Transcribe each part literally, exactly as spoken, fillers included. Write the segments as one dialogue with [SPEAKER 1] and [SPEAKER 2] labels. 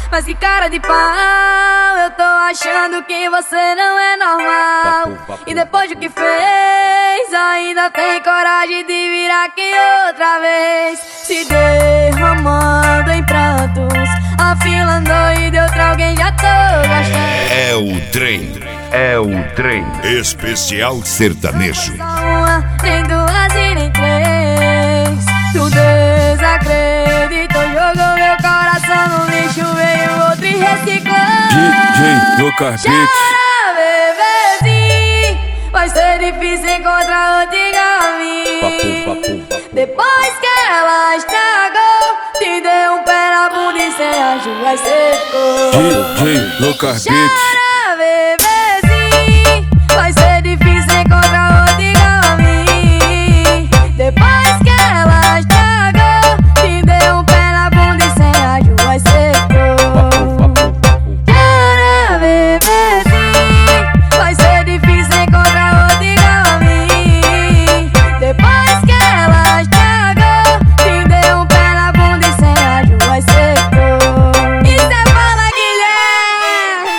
[SPEAKER 1] Mas que cara de pau, eu tô achando que você não é normal.
[SPEAKER 2] Papo, papo,
[SPEAKER 1] E depois do que fez, ainda tem coragem de vir aqui outra vez. Se derramando em prantos, afilando e de outra alguém já tô gastando.
[SPEAKER 3] É o trem, é o trem especial sertanejo.
[SPEAKER 1] Uma, nem duas e nem três. Tu desacreditou, jogou meu coração no lixo, veio outro e reciclou.
[SPEAKER 2] D J do carpete.
[SPEAKER 1] Chora, bebezinho, vai ser difícil encontrar outro igual a mim.
[SPEAKER 2] Papo, papo, papo.
[SPEAKER 1] Depois que ela estragou, te deu um pé na bunda e sem ajuda e secou.
[SPEAKER 2] D J do carpete.
[SPEAKER 1] Chora, bebezinho, vai ser difícil encontrar outro igual a mim. Depois que ela estragou, te deu um pé na bunda e sem ajuda e secou. Chora, bebezinho, vai ser difícil encontrar outro igual a mim. Depois que ela estragou, te deu um pé na bunda e sem ajuda e secou. Isso é Fala Guilherme.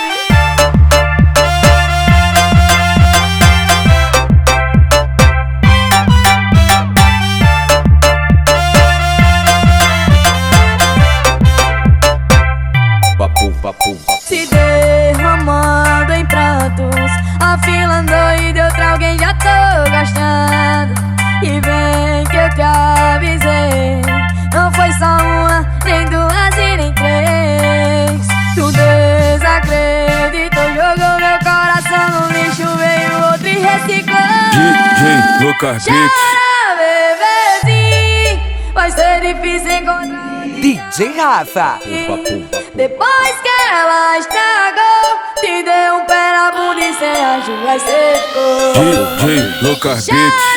[SPEAKER 2] Papo, papo, papo.
[SPEAKER 1] Se derramando em prantos, afilando e de outra alguém já tô gastando. E vem que eu te avisei, não foi só uma, nem duas e nem três. Tu desacreditou, jogou meu coração no lixo, veio outro e reciclou.
[SPEAKER 2] D J do carpete.
[SPEAKER 1] Chora, bebezinho, vai ser difícil encontrar
[SPEAKER 4] D J Rafa.
[SPEAKER 2] Papo, papo.
[SPEAKER 1] depois que ela estragou, te deu um pé na bunda e sem ajuda e secou.
[SPEAKER 2] D J do carpete.